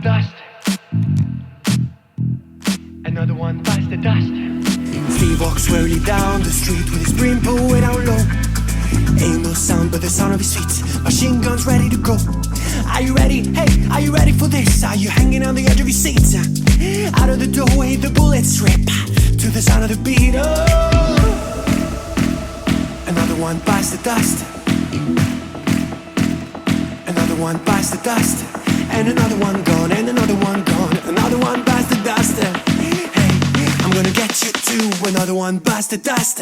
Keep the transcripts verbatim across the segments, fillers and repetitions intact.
dust. Another one bites the dust. Steve walks slowly down the street with his brim pulled way down low. Ain't no sound but the sound of his feet. Machine guns ready to go. Are you ready? Hey, are you ready for this? Are you hanging on the edge of your seat? Out of the doorway the bullets rip to the sound of the beat. Oh, another one bites the dust. Another one bites the dust. And another one gone, and another one gone. Another one bites the dust. Hey, I'm gonna get you too. Another one bites the dust.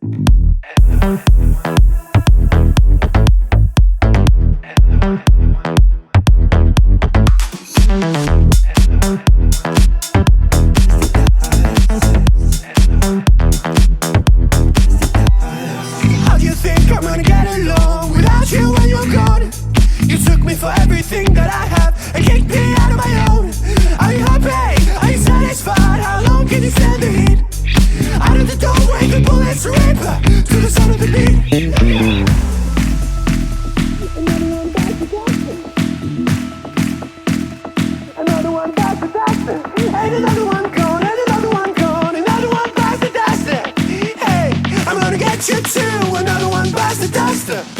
How do you think I'm gonna get along without you when you're gone? You took me for everything that I have and kicked me out of my own. Are you happy? Are you satisfied? How long can you stand the heat? Out of the doorway the bullets rip to the sound of the beat. Another one bites the dust. And another one gone, and another one gone. Another one bites the dust. Hey, I'm gonna get you too. Another one bites the dust.